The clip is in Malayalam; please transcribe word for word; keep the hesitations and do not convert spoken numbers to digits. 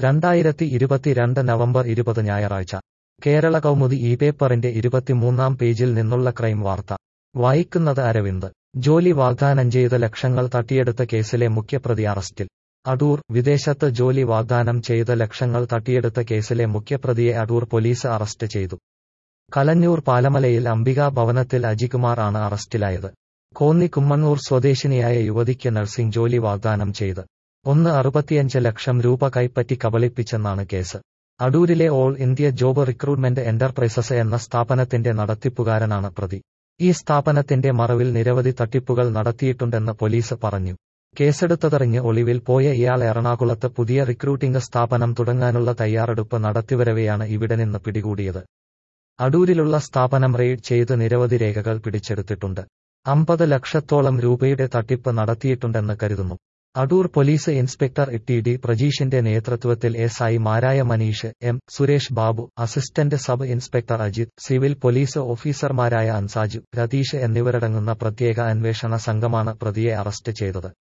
രണ്ടായിരത്തി ഇരുപത്തിരണ്ട് നവംബർ ഇരുപത് ഞായറാഴ്ച കേരള കൗമുദി ഈ പേപ്പറിന്റെ ഇരുപത്തിമൂന്നാം പേജിൽ നിന്നുള്ള ക്രൈം വാർത്ത വായിക്കുന്നത് അരവിന്ദ്. ജോലി വാഗ്ദാനം ചെയ്ത് ലക്ഷങ്ങൾ തട്ടിയെടുത്ത കേസിലെ മുഖ്യപ്രതി അറസ്റ്റിൽ. അടൂർ. വിദേശത്ത് ജോലി വാഗ്ദാനം ചെയ്ത് ലക്ഷങ്ങൾ തട്ടിയെടുത്ത കേസിലെ മുഖ്യപ്രതിയെ അടൂർ പോലീസ് അറസ്റ്റ് ചെയ്തു. കലഞ്ഞൂർ പാലമലയിൽ അംബികാ ഭവനത്തിൽ അജികുമാർ ആണ് അറസ്റ്റിലായത്. കോന്നി കുമ്മണ്ണൂർ സ്വദേശിനിയായ യുവതിക്ക് നഴ്സിംഗ് ജോലി വാഗ്ദാനം ചെയ്ത് ഒന്ന് അറുപത്തിയഞ്ച് ലക്ഷം രൂപ കൈപ്പറ്റി കബളിപ്പിച്ചെന്നാണ് കേസ്. അടൂരിലെ all India job recruitment enterprises എന്ന സ്ഥാപനത്തിന്റെ നടത്തിപ്പുകാരനാണ് പ്രതി. ഈ സ്ഥാപനത്തിന്റെ മറവിൽ നിരവധി തട്ടിപ്പുകൾ നടത്തിയിട്ടുണ്ടെന്ന് പോലീസ് പറഞ്ഞു. കേസെടുത്തതറിഞ്ഞ് ഒളിവിൽ പോയ ഇയാൾ എറണാകുളത്ത് പുതിയ റിക്രൂട്ടിംഗ് സ്ഥാപനം തുടങ്ങാനുള്ള തയ്യാറെടുപ്പ് നടത്തിവരവെയാണ് ഇവിടെ നിന്ന് പിടികൂടിയത്. അടൂരിലുള്ള സ്ഥാപനം റെയ്ഡ് ചെയ്ത് നിരവധി രേഖകൾ പിടിച്ചെടുത്തിട്ടുണ്ട്. അമ്പത് ലക്ഷത്തോളം രൂപയുടെ തട്ടിപ്പ് നടത്തിയിട്ടുണ്ടെന്ന് കരുതുന്നു. Adoor police inspector T D പ്രജീഷിന്റെ നേതൃത്വത്തിൽ എസ് ഐ മാരായ Maneesh, M Suresh Babu, assistant sub inspector Ajith, civil police ഓഫീസർമാരായ അൻസാജു, രതീഷ് എന്നിവരടങ്ങുന്ന പ്രത്യേക അന്വേഷണ സംഘമാണ് പ്രതിയെ അറസ്റ്റ് ചെയ്തത്.